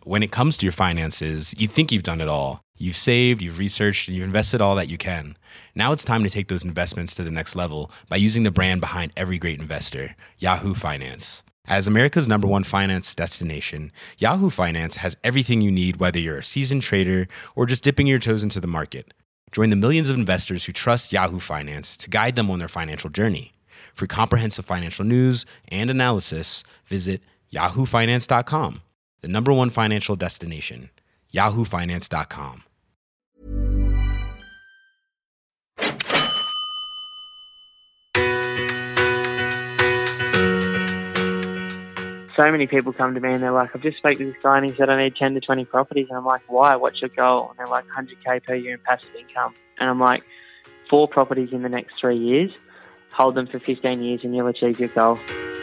when it comes to your finances, you think you've done it all. You've saved, you've researched, and you've invested all that you can. Now it's time to take those investments to the next level by using the brand behind every great investor, Yahoo Finance. As America's #1 finance destination, Yahoo Finance has everything you need, whether you're a seasoned trader or just dipping your toes into the market. Join the millions of investors who trust Yahoo Finance to guide them on their financial journey. For comprehensive financial news and analysis, visit yahoofinance.com, the #1 financial destination, yahoofinance.com. So many people come to me and they're like, I've just spoke to this guy and he said I need 10 to 20 properties. And I'm like, why? What's your goal? And they're like, 100K per year in passive income. And I'm like, 4 properties in the next 3 years. Hold them for 15 years and you'll achieve your goal.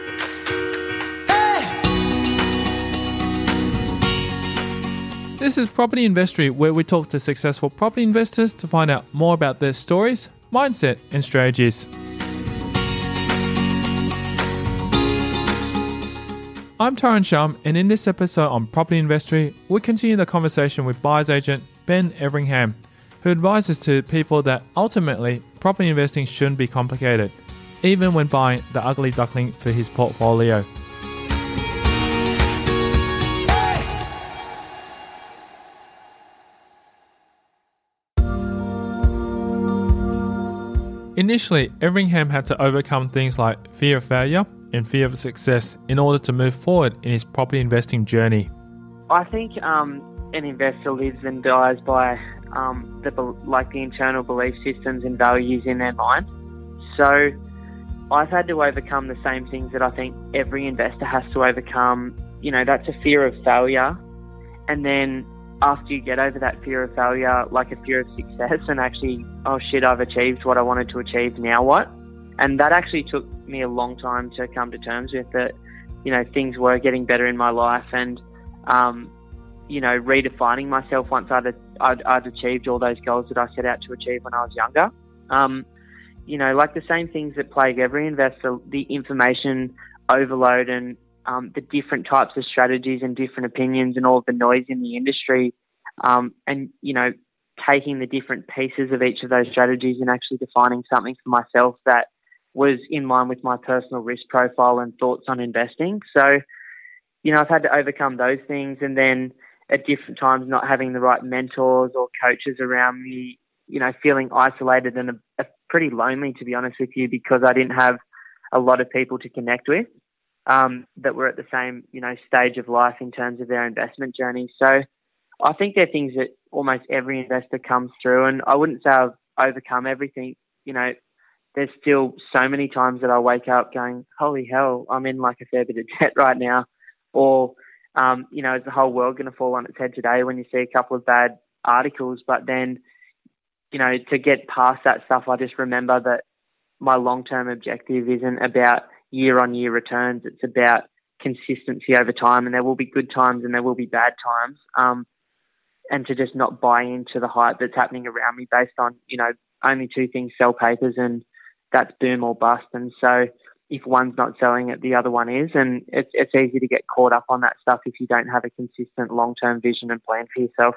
This is Property Investory, where we talk to successful property investors to find out more about their stories, mindset, and strategies. I'm Taran Shum, and in this episode on Property Investory, we continue the conversation with buyer's agent Ben Everingham, who advises to people that ultimately property investing shouldn't be complicated, even when buying the ugly duckling for his portfolio. Initially, Everingham had to overcome things like fear of failure and fear of success in order to move forward in his property investing journey. I think an investor lives and dies by the internal belief systems and values in their mind. So I've had to overcome the same things that I think every investor has to overcome. You know, that's a fear of failure. And then after you get over that fear of failure, like a fear of success and actually, oh shit, I've achieved what I wanted to achieve, now what? And that actually took me a long time to come to terms with that. You know, things were getting better in my life and, redefining myself once I'd achieved all those goals that I set out to achieve when I was younger. Like the same things that plague every investor, the information overload and the different types of strategies and different opinions and all of the noise in the industry, taking the different pieces of each of those strategies and actually defining something for myself that was in line with my personal risk profile and thoughts on investing. So, I've had to overcome those things, and then at different times not having the right mentors or coaches around me, feeling isolated and pretty lonely, to be honest with you, because I didn't have a lot of people to connect with that were at the same, stage of life in terms of their investment journey. So I think they're things that almost every investor comes through, and I wouldn't say I've overcome everything. There's still so many times that I wake up going, holy hell, I'm in like a fair bit of debt right now. Or, is the whole world going to fall on its head today when you see a couple of bad articles? But then, to get past that stuff, I just remember that my long-term objective isn't about year-on-year returns. It's about consistency over time, and there will be good times and there will be bad times. And to just not buy into the hype that's happening around me based on, only 2 things sell papers, and that's boom or bust. And so if one's not selling it, the other one is. And it's easy to get caught up on that stuff if you don't have a consistent long-term vision and plan for yourself.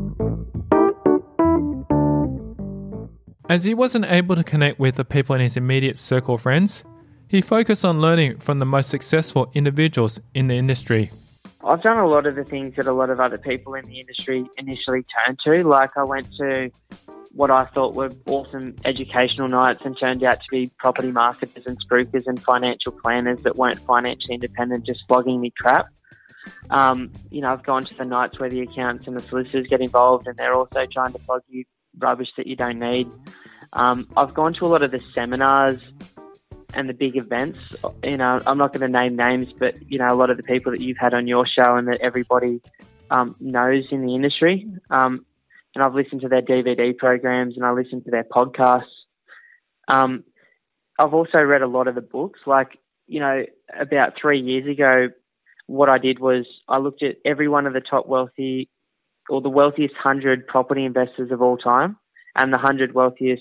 As he wasn't able to connect with the people in his immediate circle of friends, he focused on learning from the most successful individuals in the industry. I've done a lot of the things that a lot of other people in the industry initially turn to. Like, I went to what I thought were awesome educational nights and turned out to be property marketers and spruikers and financial planners that weren't financially independent, just flogging me crap. I've gone to the nights where the accountants and the solicitors get involved and they're also trying to flog you rubbish that you don't need. I've gone to a lot of the seminars and the big events. I'm not going to name names, but, a lot of the people that you've had on your show and that everybody knows in the industry. And I've listened to their DVD programs and I listened to their podcasts. I've also read a lot of the books. Like, about 3 years ago, what I did was I looked at every one of the top wealthy or the wealthiest 100 property investors of all time and the 100 wealthiest,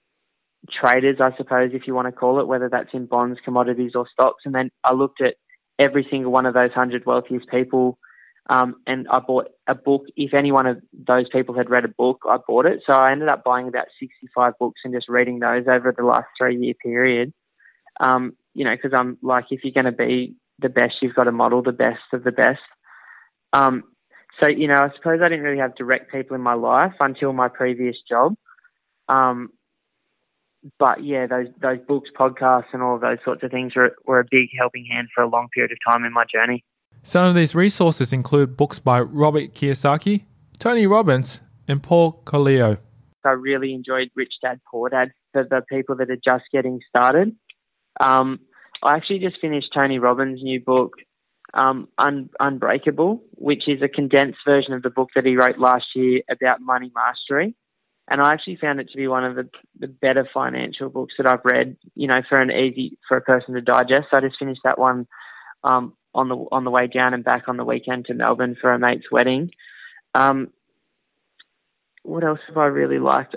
traders, I suppose, if you want to call it, whether that's in bonds, commodities or stocks. And then I looked at every single one of those 100 wealthiest people. And I bought a book. If any one of those people had read a book, I bought it. So I ended up buying about 65 books and just reading those over the last 3-year period. Because I'm like, if you're going to be the best, you've got to model the best of the best. So, I suppose I didn't really have direct people in my life until my previous job. But yeah, those books, podcasts, and all of those sorts of things were a big helping hand for a long period of time in my journey. Some of these resources include books by Robert Kiyosaki, Tony Robbins, and Paul Coelho. I really enjoyed Rich Dad, Poor Dad for the people that are just getting started. I actually just finished Tony Robbins' new book, Unbreakable, which is a condensed version of the book that he wrote last year about money mastery. And I actually found it to be one of the better financial books that I've read, for a person to digest. So I just finished that one on the way down and back on the weekend to Melbourne for a mate's wedding. What else have I really liked?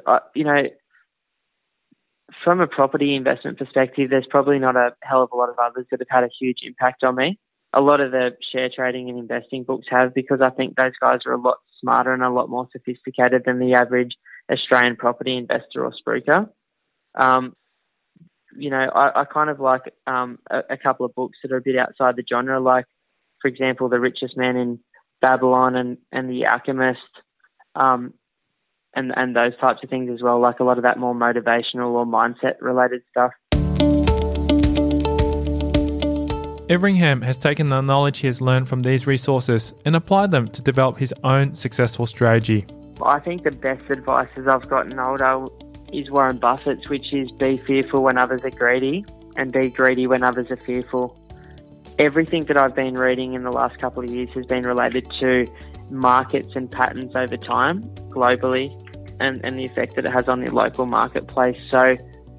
From a property investment perspective, there's probably not a hell of a lot of others that have had a huge impact on me. A lot of the share trading and investing books have, because I think those guys are a lot smarter and a lot more sophisticated than the average Australian property investor or spruiker. I kind of like a couple of books that are a bit outside the genre, like, for example, The Richest Man in Babylon and The Alchemist, and those types of things as well, like a lot of that more motivational or mindset-related stuff. Everingham has taken the knowledge he has learned from these resources and applied them to develop his own successful strategy. I think the best advice as I've gotten older is Warren Buffett's, which is be fearful when others are greedy and be greedy when others are fearful. Everything that I've been reading in the last couple of years has been related to markets and patterns over time globally and the effect that it has on the local marketplace. So,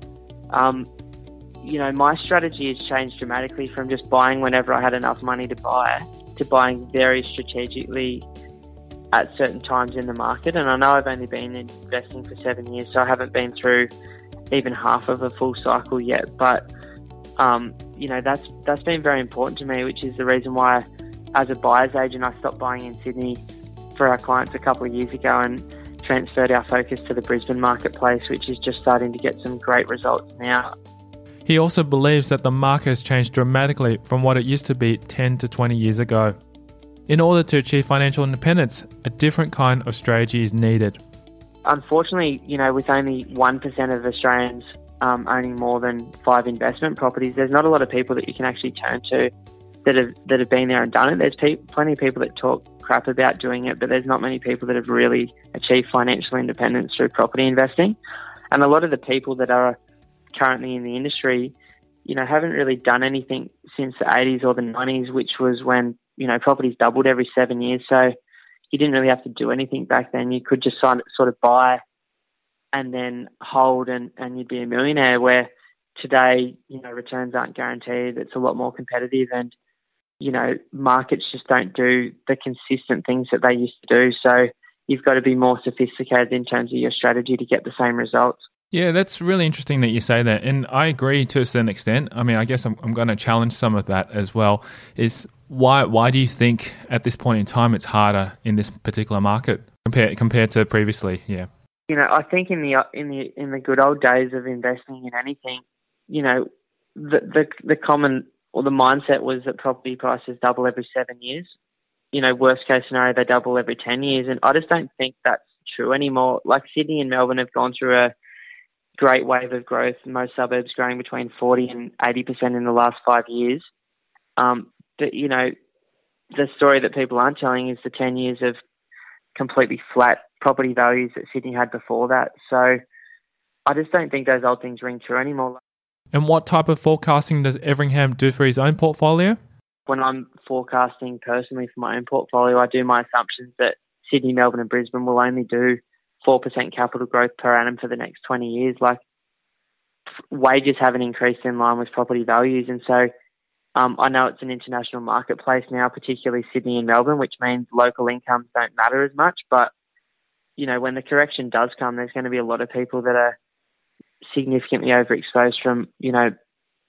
my strategy has changed dramatically from just buying whenever I had enough money to buy to buying very strategically at certain times in the market. And I know I've only been investing for 7 years, so I haven't been through even half of a full cycle yet. But, that's been very important to me, which is the reason why, as a buyer's agent, I stopped buying in Sydney for our clients a couple of years ago and transferred our focus to the Brisbane marketplace, which is just starting to get some great results now. He also believes that the market has changed dramatically from what it used to be 10 to 20 years ago. In order to achieve financial independence, a different kind of strategy is needed. Unfortunately, with only 1% of Australians owning more than 5 investment properties, there's not a lot of people that you can actually turn to that have been there and done it. There's plenty of people that talk crap about doing it, but there's not many people that have really achieved financial independence through property investing. And a lot of the people that are currently in the industry, haven't really done anything since the 80s or the 90s, which was when, properties doubled every 7 years. So you didn't really have to do anything back then. You could just sort of buy and then hold and you'd be a millionaire, where today, returns aren't guaranteed. It's a lot more competitive and, markets just don't do the consistent things that they used to do. So you've got to be more sophisticated in terms of your strategy to get the same results. Yeah, that's really interesting that you say that. And I agree to a certain extent. I mean, I guess I'm going to challenge some of that as well. Is why do you think at this point in time it's harder in this particular market compared to previously? Yeah. I think in the good old days of investing in anything, the common or the mindset was that property prices double every 7 years. Worst case scenario, they double every 10 years. And I just don't think that's true anymore. Like Sydney and Melbourne have gone through a great wave of growth, most suburbs growing between 40 and 80% in the last 5 years. But, the story that people aren't telling is the 10 years of completely flat property values that Sydney had before that. So I just don't think those old things ring true anymore. And what type of forecasting does Everingham do for his own portfolio? When I'm forecasting personally for my own portfolio, I do my assumptions that Sydney, Melbourne and Brisbane will only do 4% capital growth per annum for the next 20 years. Like, wages haven't increased in line with property values. And so I know it's an international marketplace now, particularly Sydney and Melbourne, which means local incomes don't matter as much. But, when the correction does come, there's going to be a lot of people that are significantly overexposed from,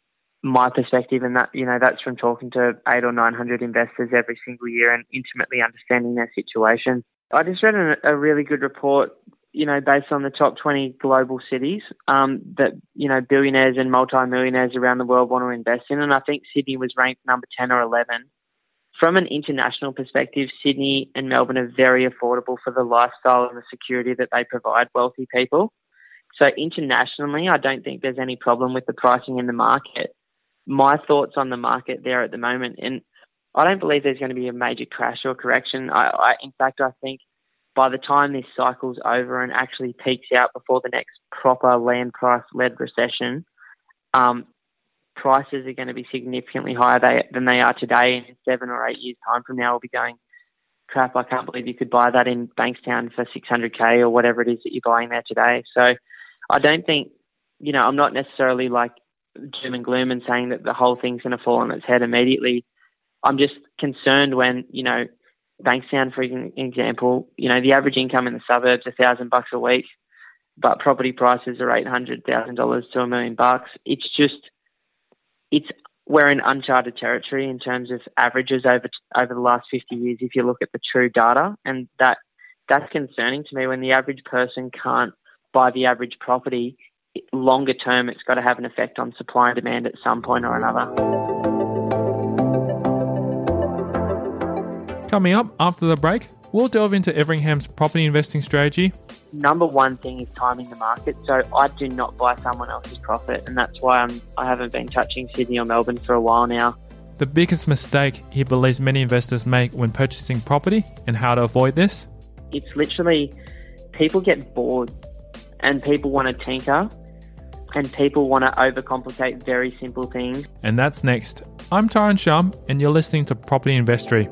my perspective, and that, that's from talking to 800 or 900 investors every single year and intimately understanding their situation. I just read a really good report, based on the top 20 global cities that, billionaires and multimillionaires around the world want to invest in. And I think Sydney was ranked number 10 or 11. From an international perspective, Sydney and Melbourne are very affordable for the lifestyle and the security that they provide wealthy people. So internationally, I don't think there's any problem with the pricing in the market. My thoughts on the market there at the moment, and I don't believe there's going to be a major crash or correction. In fact, I think by the time this cycle's over and actually peaks out before the next proper land price-led recession, prices are going to be significantly higher than they are today. And in 7 or 8 years' time from now, we'll be going, crap, I can't believe you could buy that in Bankstown for $600K or whatever it is that you're buying there today. So I don't think, I'm not necessarily like doom and gloom and saying that the whole thing's going to fall on its head immediately. I'm just concerned when, Bankstown, for example, the average income in the suburbs is $1,000 a week, but property prices are $800,000 to $1 million. We're in uncharted territory in terms of averages over the last 50 years. If you look at the true data, and that's concerning to me when the average person can't buy the average property. Longer term, it's got to have an effect on supply and demand at some point or another. Coming up after the break, we'll delve into Everingham's property investing strategy. Number one thing is timing the market. So I do not buy someone else's profit, and that's why I haven't been touching Sydney or Melbourne for a while now. The biggest mistake he believes many investors make when purchasing property and how to avoid this? It's literally people get bored and people want to tinker and people want to overcomplicate very simple things. And that's next. I'm Tyron Shum and you're listening to Property Investory.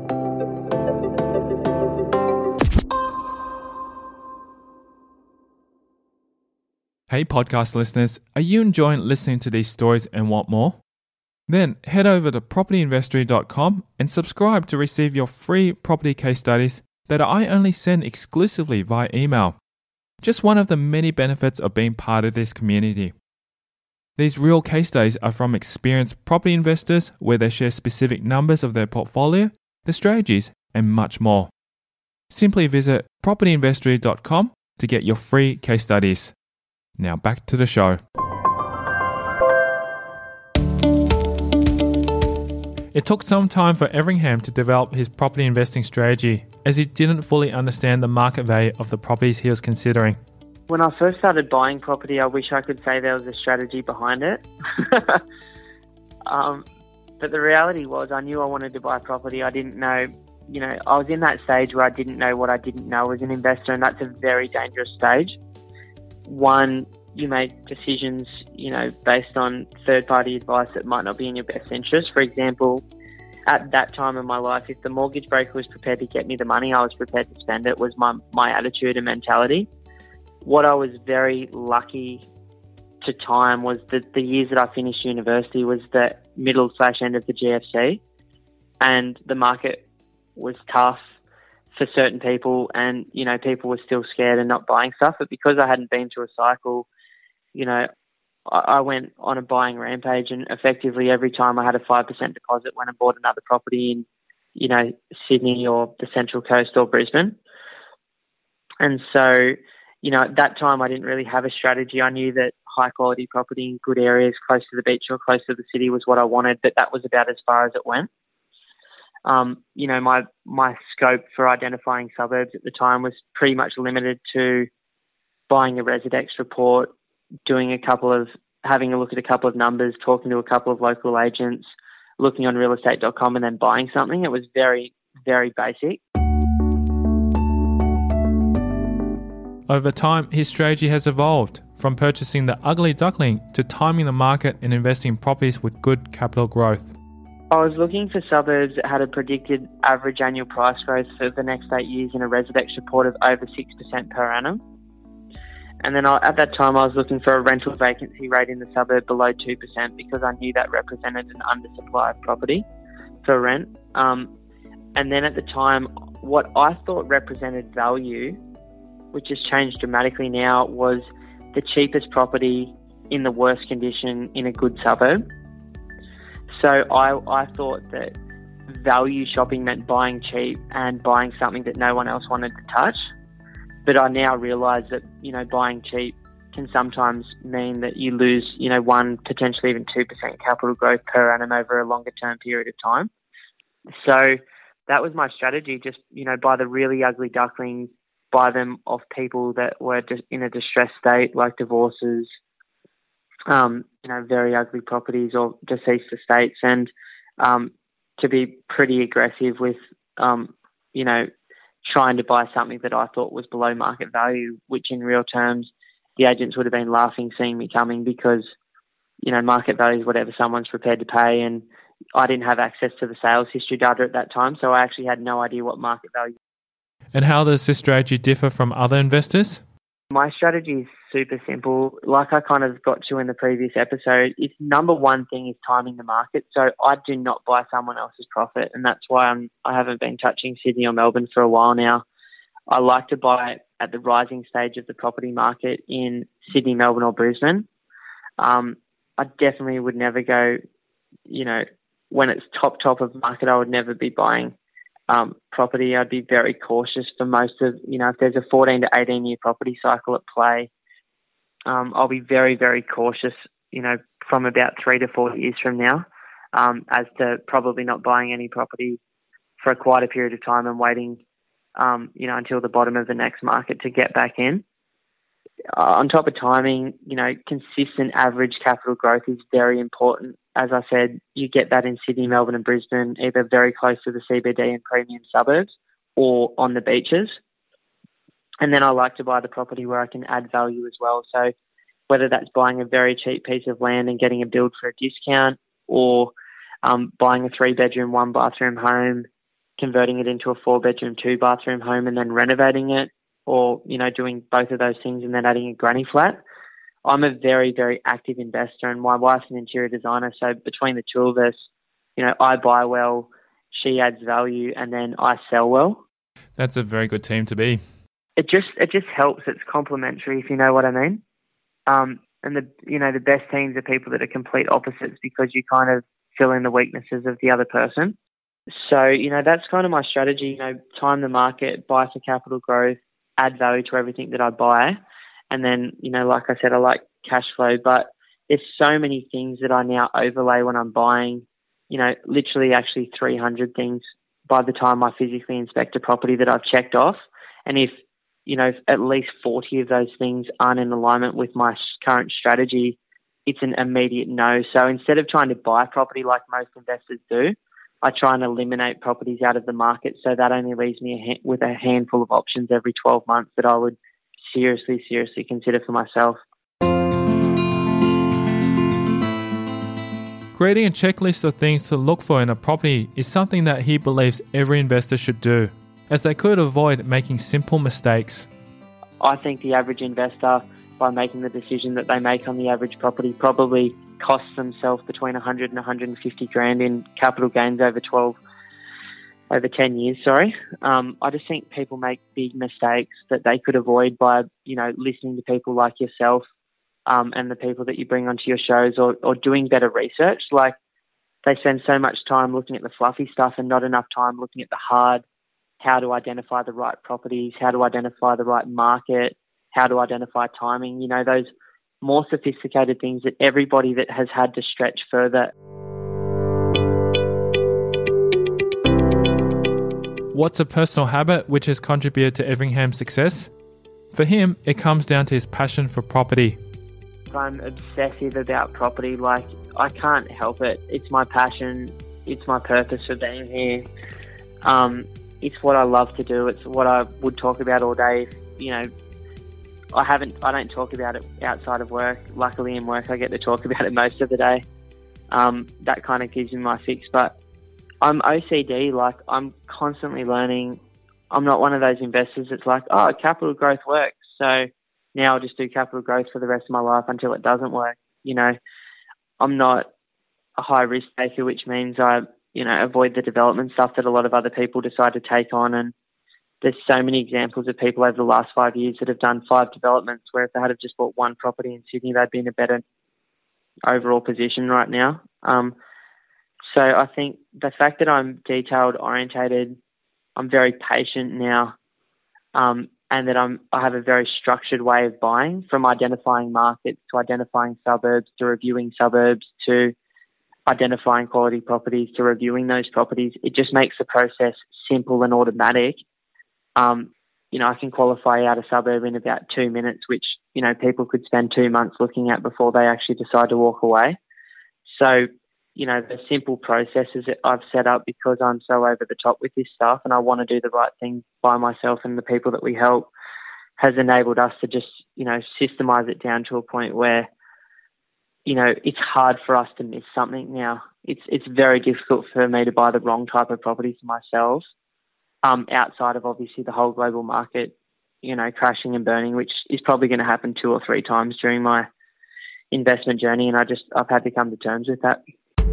Hey podcast listeners, are you enjoying listening to these stories and want more? Then head over to propertyinvestory.com and subscribe to receive your free property case studies that I only send exclusively via email. Just one of the many benefits of being part of this community. These real case studies are from experienced property investors where they share specific numbers of their portfolio, the strategies, and much more. Simply visit propertyinvestory.com to get your free case studies. Now back to the show. It took some time for Everingham to develop his property investing strategy as he didn't fully understand the market value of the properties he was considering. When I first started buying property, I wish I could say there was a strategy behind it. But the reality was I knew I wanted to buy property. I didn't know, I was in that stage where I didn't know what I didn't know as an investor, and that's a very dangerous stage. One, you make decisions, based on third-party advice that might not be in your best interest. For example, at that time in my life, if the mortgage broker was prepared to get me the money, I was prepared to spend it, was my attitude and mentality. What I was very lucky to time was that the years that I finished university was the middle/end of the GFC, and the market was tough for certain people, and people were still scared and not buying stuff. But because I hadn't been through a cycle, I went on a buying rampage, and effectively every time I had a 5% deposit went and bought another property in Sydney or the Central Coast or Brisbane. And so at that time I didn't really have a strategy. I knew that high quality property in good areas close to the beach or close to the city was what I wanted, but that was about as far as it went. My scope for identifying suburbs at the time was pretty much limited to buying a Residex report, having a look at a couple of numbers, talking to a couple of local agents, looking on realestate.com and then buying something. It was very, very basic. Over time, his strategy has evolved from purchasing the ugly duckling to timing the market and investing in properties with good capital growth. I was looking for suburbs that had a predicted average annual price growth for the next 8 years in a Residex report of over 6% per annum. And then at that time I was looking for a rental vacancy rate in the suburb below 2% because I knew that represented an undersupply of property for rent. And then at the time, what I thought represented value, which has changed dramatically now, was the cheapest property in the worst condition in a good suburb. So I thought that value shopping meant buying cheap and buying something that no one else wanted to touch. But I now realise that, buying cheap can sometimes mean that you lose, 1, potentially even 2% capital growth per annum over a longer term period of time. So that was my strategy, just, buy the really ugly ducklings, buy them off people that were just in a distressed state, like divorces, very ugly properties or deceased estates, and to be pretty aggressive with, trying to buy something that I thought was below market value, which in real terms, the agents would have been laughing seeing me coming because, market value is whatever someone's prepared to pay. And I didn't have access to the sales history data at that time, so I actually had no idea what market value. And how does this strategy differ from other investors? My strategy is super simple. Like I kind of got to in the previous episode, its number one thing is timing the market. So I do not buy someone else's profit, and that's why I haven't been touching Sydney or Melbourne for a while now. I like to buy at the rising stage of the property market in Sydney, Melbourne or Brisbane. I definitely would never go, when it's top of market, I would never be buying property. I'd be very cautious for most of, if there's a 14 to 18 year property cycle at play, I'll be very, very cautious, from about 3 to 4 years from now, as to probably not buying any property for quite a period of time and waiting, until the bottom of the next market to get back in. On top of timing, consistent average capital growth is very important. As I said, you get that in Sydney, Melbourne and Brisbane, either very close to the CBD and premium suburbs or on the beaches. And then I like to buy the property where I can add value as well. So whether that's buying a very cheap piece of land and getting a build for a discount, or buying a 3-bedroom, 1-bathroom home, converting it into a 4-bedroom, 2-bathroom home and then renovating it, or, doing both of those things and then adding a granny flat. I'm a very, very active investor, and my wife's an interior designer. So between the two of us, I buy well, she adds value, and then I sell well. That's a very good team to be. It just helps. It's complementary, if you know what I mean. And the best teams are people that are complete opposites, because you kind of fill in the weaknesses of the other person. So, that's kind of my strategy, time the market, buy for capital growth, add value to everything that I buy. And then, like I said, I like cash flow, but there's so many things that I now overlay when I'm buying, literally actually 300 things by the time I physically inspect a property that I've checked off. And if at least 40 of those things aren't in alignment with my current strategy, it's an immediate no. So instead of trying to buy property like most investors do, I try and eliminate properties out of the market. So that only leaves me with a handful of options every 12 months that I would seriously consider for myself. Creating a checklist of things to look for in a property is something that he believes every investor should do, as they could avoid making simple mistakes. I think the average investor, by making the decision that they make on the average property, probably costs themselves between 100 and 150 grand in capital gains over 10 years. I just think people make big mistakes that they could avoid by, listening to people like yourself, and the people that you bring onto your shows, or doing better research. Like, they spend so much time looking at the fluffy stuff and not enough time looking at the hard, how to identify the right properties, how to identify the right market, how to identify timing, those more sophisticated things that everybody that has had to stretch further. What's a personal habit which has contributed to Everingham's success? For him, it comes down to his passion for property. I'm obsessive about property. Like, I can't help it. It's my passion. It's my purpose for being here. It's what I love to do. It's what I would talk about all day. I don't talk about it outside of work. Luckily in work I get to talk about it most of the day. That kind of gives me my fix. But I'm OCD, like, I'm constantly learning. I'm not one of those investors that's like, capital growth works, so now I'll just do capital growth for the rest of my life until it doesn't work. I'm not a high risk taker, which means I, avoid the development stuff that a lot of other people decide to take on. And there's so many examples of people over the last 5 years that have done 5 developments, where if they had just bought one property in Sydney, they'd be in a better overall position right now. So I think the fact that I'm detailed orientated, I'm very patient now, and that I have a very structured way of buying, from identifying markets to identifying suburbs to reviewing suburbs to identifying quality properties to reviewing those properties. It just makes the process simple and automatic. I can qualify out a suburb in about 2 minutes, which, people could spend 2 months looking at before they actually decide to walk away. So, the simple processes that I've set up, because I'm so over the top with this stuff and I want to do the right thing by myself and the people that we help, has enabled us to just, systemize it down to a point where, it's hard for us to miss something now. It's very difficult for me to buy the wrong type of property for myself, outside of obviously the whole global market, crashing and burning, which is probably going to happen 2 or 3 times during my investment journey. And I've had to come to terms with that.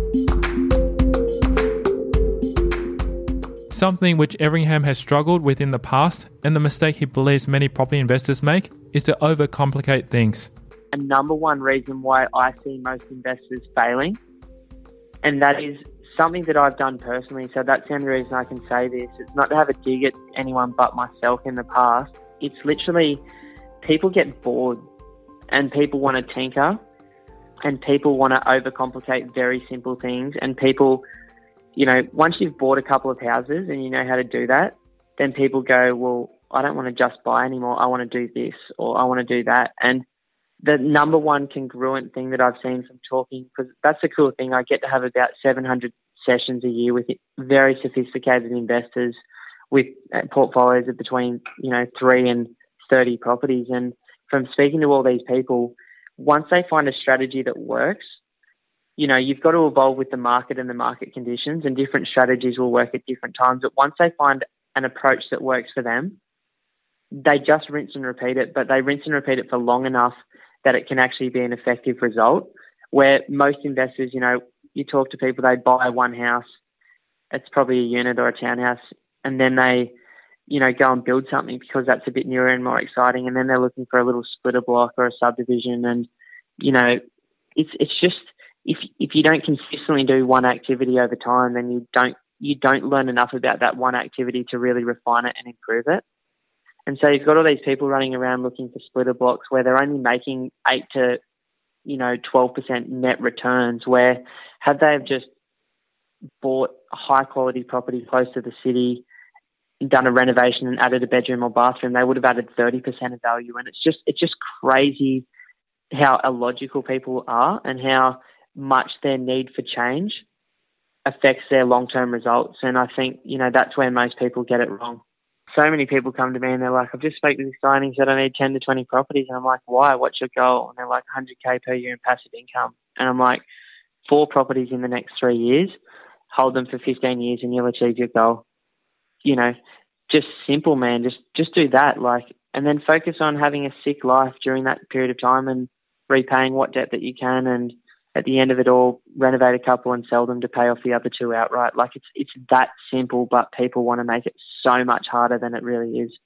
Something which Everingham has struggled with in the past, and the mistake he believes many property investors make, is to overcomplicate things. A number one reason why I see most investors failing, and that is something that I've done personally, so that's the only reason I can say this. It's not to have a dig at anyone but myself in the past. It's literally, people get bored and people want to tinker and people want to overcomplicate very simple things, and people, once you've bought a couple of houses and you know how to do that, then people go, well, I don't want to just buy anymore. I want to do this, or I want to do that. And the number one congruent thing that I've seen from talking, because that's the cool thing, I get to have about 700 sessions a year with very sophisticated investors with portfolios of between 3 and 30 properties. And from speaking to all these people, once they find a strategy that works, you've got to evolve with the market and the market conditions, and different strategies will work at different times. But once they find an approach that works for them, they just rinse and repeat it, but they rinse and repeat it for long enough that it can actually be an effective result. Where most investors, you talk to people, they buy one house, it's probably a unit or a townhouse, and then they, go and build something because that's a bit newer and more exciting, and then they're looking for a little splitter block or a subdivision, and, it's just, if you don't consistently do one activity over time, then you don't learn enough about that one activity to really refine it and improve it. And so you've got all these people running around looking for splitter blocks where they're only making 8 to 12% net returns, where had they have just bought a high quality property close to the city, done a renovation and added a bedroom or bathroom, they would have added 30% of value. And it's just crazy how illogical people are and how much their need for change affects their long-term results. And I think, that's where most people get it wrong. So many people come to me and they're like, I've just spoken to this guy and he said I need 10 to 20 properties. And I'm like, why? What's your goal? And they're like, 100K per year in passive income. And I'm like, 4 properties in the next 3 years, hold them for 15 years and you'll achieve your goal. Just simple, man. Just do that. And then focus on having a sick life during that period of time and repaying what debt that you can. And at the end of it all, renovate a couple and sell them to pay off the other 2 outright. It's that simple, but people want to make it so much harder than it really is.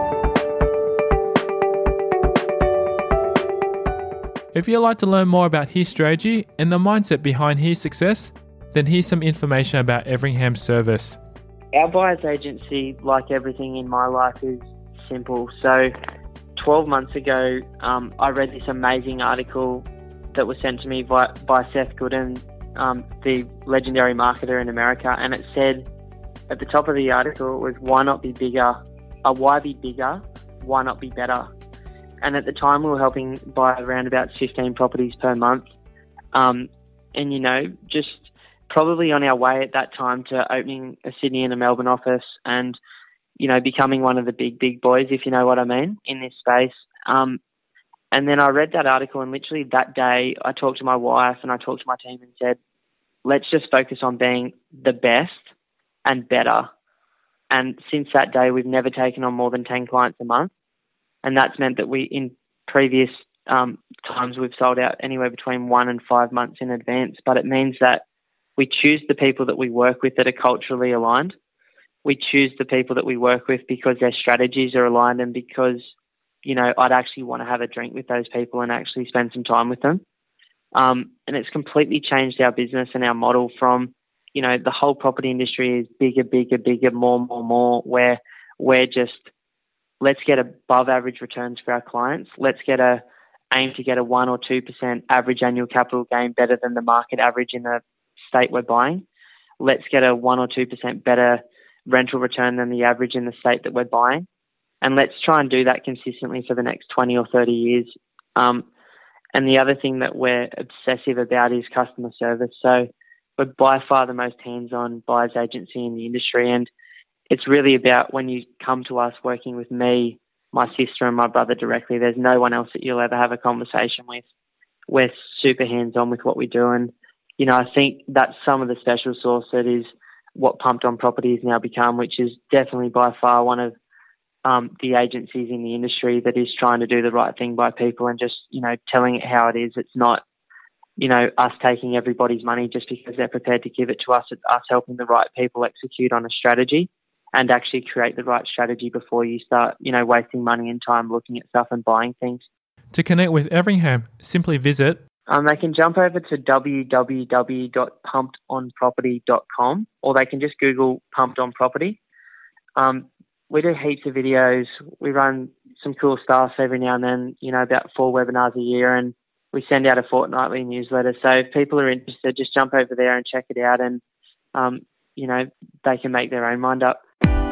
If you'd like to learn more about his strategy and the mindset behind his success, then here's some information about Everingham's service. Our buyer's agency, like everything in my life, is simple. So 12 months ago, I read this amazing article that was sent to me by Seth Godin, the legendary marketer in America, and it said at the top of the article, it was, why not be bigger? Why be bigger? Why not be better? And at the time, we were helping buy around about 15 properties per month. And, just probably on our way at that time to opening a Sydney and a Melbourne office and, becoming one of the big boys, if you know what I mean, in this space. And then I read that article, and literally that day I talked to my wife and I talked to my team and said, let's just focus on being the best and better. And since that day, we've never taken on more than 10 clients a month. And that's meant that in previous times, we've sold out anywhere between 1 and 5 months in advance. But it means that we choose the people that we work with that are culturally aligned. We choose the people that we work with because their strategies are aligned and because, I'd actually want to have a drink with those people and actually spend some time with them. And it's completely changed our business and our model from, the whole property industry is bigger, more, where we're just, let's get above average returns for our clients. Let's aim to get a 1 or 2% average annual capital gain better than the market average in the state we're buying. Let's get a 1 or 2% better rental return than the average in the state that we're buying. And let's try and do that consistently for the next 20 or 30 years. And the other thing that we're obsessive about is customer service. So we're by far the most hands-on buyer's agency in the industry. And it's really about, when you come to us working with me, my sister and my brother directly, there's no one else that you'll ever have a conversation with. We're super hands-on with what we do. And, I think that's some of the special sauce that is what Pumped On Property has now become, which is definitely by far one of the agencies in the industry that is trying to do the right thing by people and just, telling it how it is. It's not, us taking everybody's money just because they're prepared to give it to us. It's us helping the right people execute on a strategy and actually create the right strategy before you start, wasting money and time looking at stuff and buying things. To connect with Everingham, simply visit. They can jump over to www.pumpedonproperty.com, or they can just Google Pumped On Property. We do heaps of videos. We run some cool stuff every now and then, about 4 webinars a year, and we send out a fortnightly newsletter. So if people are interested, just jump over there and check it out, and, they can make their own mind up.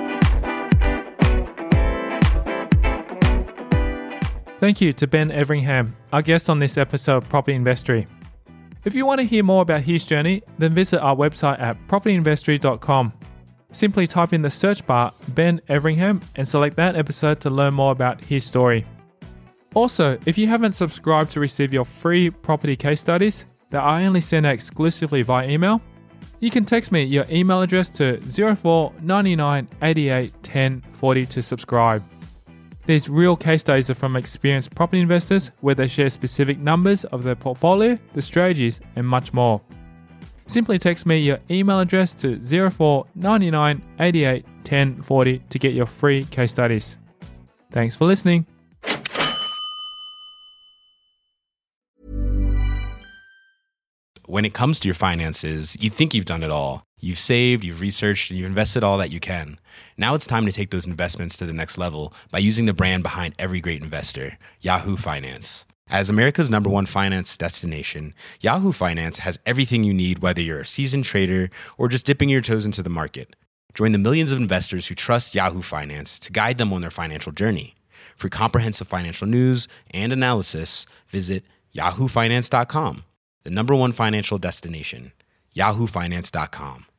Thank you to Ben Everingham, our guest on this episode of Property Investory. If you want to hear more about his journey, then visit our website at propertyinvestory.com. Simply type in the search bar Ben Everingham and select that episode to learn more about his story. Also, if you haven't subscribed to receive your free property case studies that I only send out exclusively via email, you can text me your email address to 04 99 88 10 40 to subscribe. These real case studies are from experienced property investors where they share specific numbers of their portfolio, the strategies, and much more. Simply text me your email address to 04 99 88 10 40 to get your free case studies. Thanks for listening. When it comes to your finances, you think you've done it all. You've saved, you've researched, and you've invested all that you can. Now it's time to take those investments to the next level by using the brand behind every great investor, Yahoo Finance. As America's #1 finance destination, Yahoo Finance has everything you need, whether you're a seasoned trader or just dipping your toes into the market. Join the millions of investors who trust Yahoo Finance to guide them on their financial journey. For comprehensive financial news and analysis, visit yahoofinance.com, the #1 financial destination, yahoofinance.com.